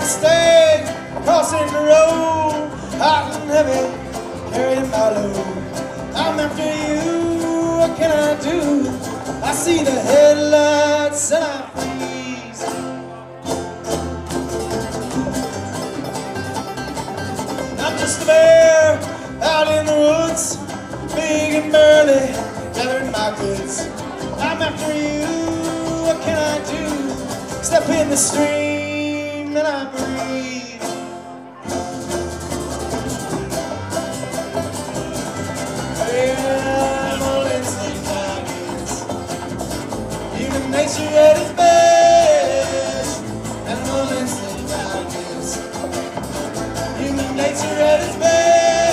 stay crossing the road, hot and heavy, carrying my load. I'm after you, what can I do? I see the headlights and I freeze. I'm just a bear out in the woods, big and burly, gathering my goods. I'm after you, what can I do? Step in the stream and I breathe. Yeah, I'm all instinct targets. Human nature at its best. Animal instinct targets. Human nature at its best.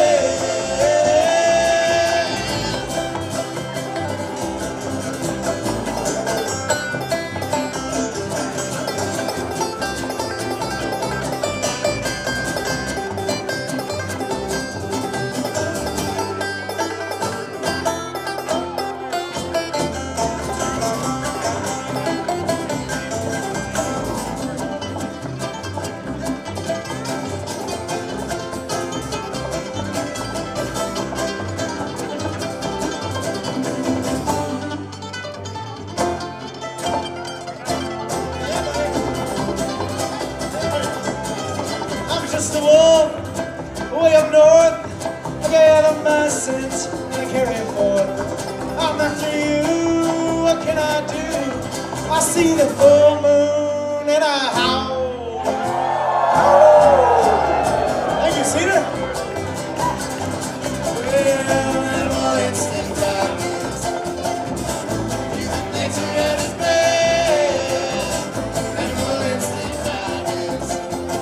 Just a wolf, way up north. I gather my scent and I carry it forth. I'm after you, what can I do? I see the full moon and I howl. Thank you, Cedar. Well, animal instinct targets. Human nature at its best. Animal instinct targets.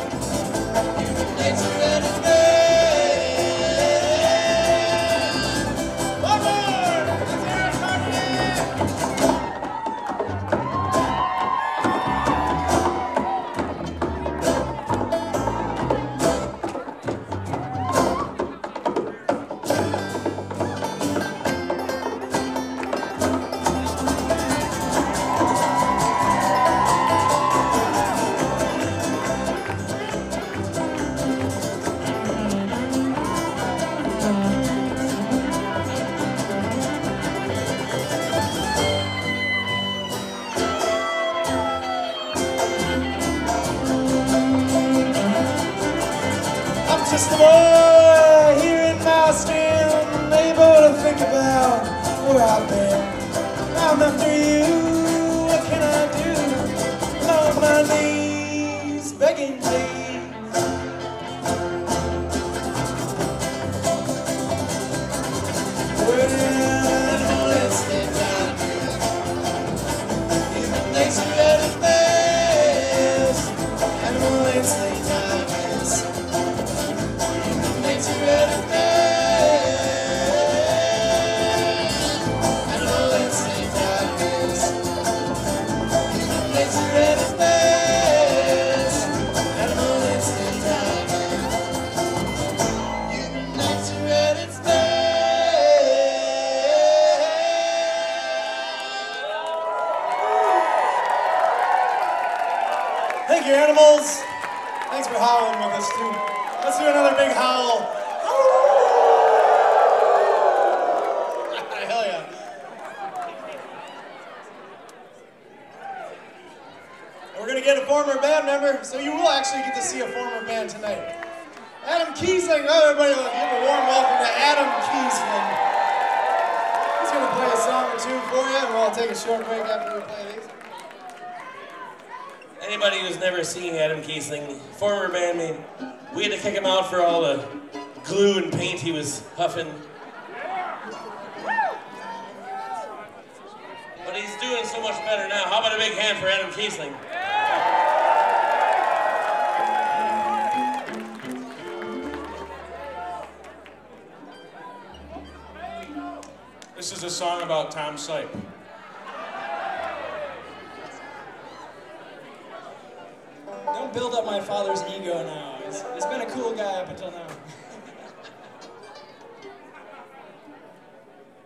Nature at its best. One more! Let's hear it, Cardi! Just a boy here in my skin, able to think about where I've been. I'm after you, what can I do? On my knees, begging please. Well, let's get down here. Human nature at its best. Animal instinct targets. Nature at its best. Animal instinct targets. Human nature at its best. Animal instinct targets. Human nature at its best. Thank you, animals. Thanks for howling with us too. Let's do another big howl. Hell yeah. We're going to get a former band member, so you will actually get to see a former band tonight. Adam Kiesling. Oh, everybody, give a warm welcome to Adam Kiesling. He's going to play a song or two for you, and we'll take a short break after we play these. Anybody who's never seen Adam Kiesling, former bandmate, we had to kick him out for all the glue and paint he was huffing. But he's doing so much better now. How about a big hand for Adam Kiesling? This is a song about Tom Sipe. Don't build up my father's ego now. He's been a cool guy up until now.